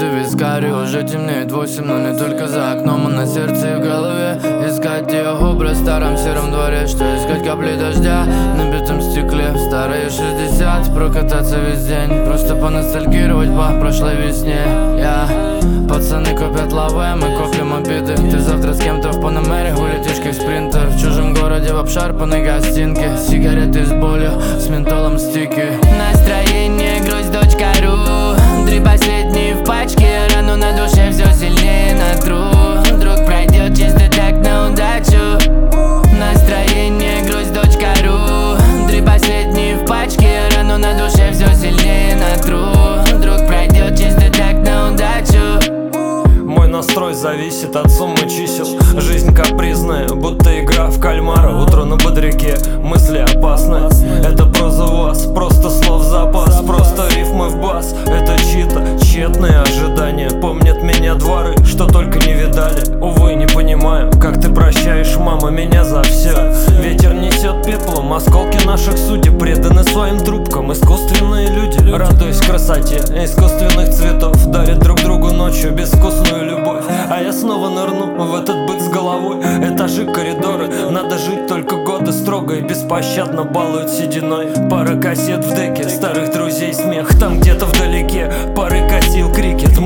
в вискаре. Уже темнеет 8, но не только за окном, а на сердце и в голове. Искать ее образ в старом сером дворе. Что искать капли дождя на битом стекле. В старые 60 прокататься весь день, просто поностальгировать по прошлой весне. Пацаны копят лавы, мы копим обиды. Ты завтра с кем-то в Панамере улетишь как спринтер. В чужом городе в обшарпанной гостинке. Сигареты с болью, с ментолом стики. Настроение грусть.ру. 3 последние в пачке, рану на душе все сильнее натру. Друг пройдет чисто так на удачу. Настроение грусть.ру. 3 последние в пачке, рану на душе все сильнее натру. Друг пройдет чисто так на удачу. Мой настрой зависит от суммы чисел. Жизнь капризная, будто игра в кальмара. Утро на бодряке, мысли опасные. Это проза вас, просто слов запас. Просто рифмы в бас, это чьи-то тщетные ожидания. Помнят меня дворы, что только не видали. Увы, не понимаю, как ты прощаешь, мама, меня за все. Ветер несет пеплом, осколки наших судеб преданы своим трубкам. Искусственные люди, радуясь красоте искусственных цветов, дарят друг другу ночью безвкусную любовь. А я снова нырну в этот быт с головой. Этажи, коридоры, надо жить только годы. Строго и беспощадно балуют сединой. Пара кассет в деке, старых друзей смех. Там где-то вдалеке пары косил крикет.